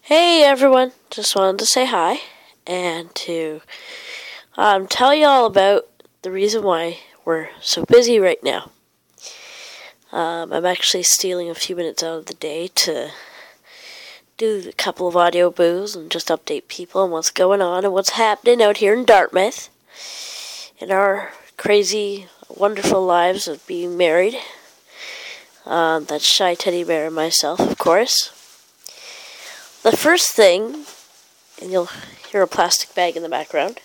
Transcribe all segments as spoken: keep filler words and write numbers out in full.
Hey everyone, just wanted to say hi and to um, tell you all about the reason why we're so busy right now. Um, I'm actually stealing a few minutes out of the day to do a couple of audio boos and just update people on what's going on and what's happening out here in Dartmouth in our crazy, wonderful lives of being married. Um, that's Shy Teddy Bear and myself, of course. The first thing, and you'll hear a plastic bag in the background,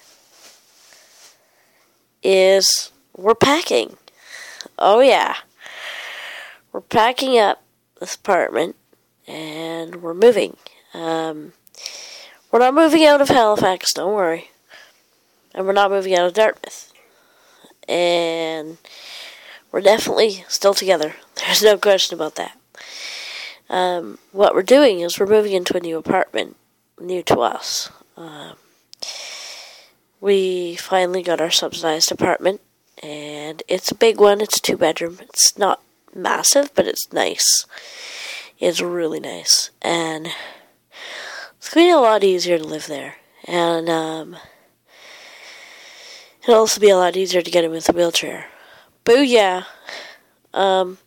is we're packing. Oh yeah. We're packing up this apartment and we're moving. Um, we're not moving out of Halifax, don't worry. And we're not moving out of Dartmouth. And we're definitely still together. There's no question about that. Um, what we're doing is we're moving into a new apartment, new to us. Um, we finally got our subsidized apartment, and it's a big one. It's a two-bedroom. It's not massive, but it's nice. It's really nice, and it's going to be a lot easier to live there. And um, it'll also be a lot easier to get in with a wheelchair. Booyah! Um...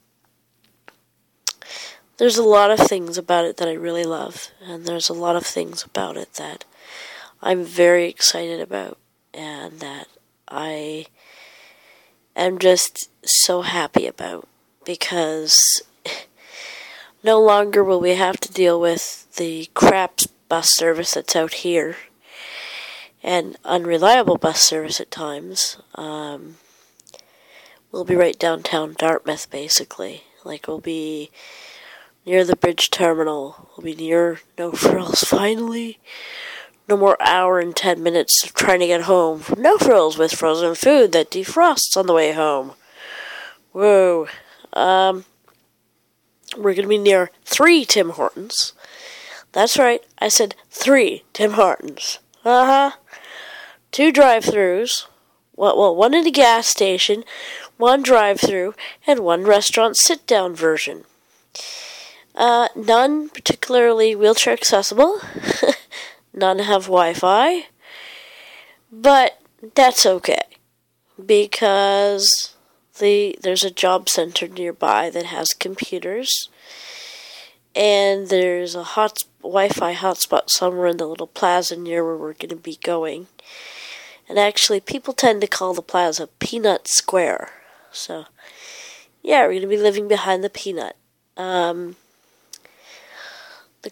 There's a lot of things about it that I really love, and there's a lot of things about it that I'm very excited about, and that I am just so happy about, because no longer will we have to deal with the crap bus service that's out here, and unreliable bus service at times. Um, we'll be right downtown Dartmouth, basically. Like, we'll be near the bridge terminal. We'll be near No Frills, finally. No more hour and ten minutes of trying to get home from No Frills with frozen food that defrosts on the way home. Whoa. Um, we're going to be near three Tim Hortons. That's right, I said three Tim Hortons. Uh-huh. Two drive-thrus. Well, well, one in a gas station, one drive-thru, and one restaurant sit-down version. Uh, none particularly wheelchair accessible. None have Wi-Fi. But that's okay, because the there's a job center nearby that has computers, and there's a hot Wi-Fi hotspot somewhere in the little plaza near where we're going to be going. And actually, people tend to call the plaza Peanut Square. So, yeah, we're going to be living behind the Peanut. Um...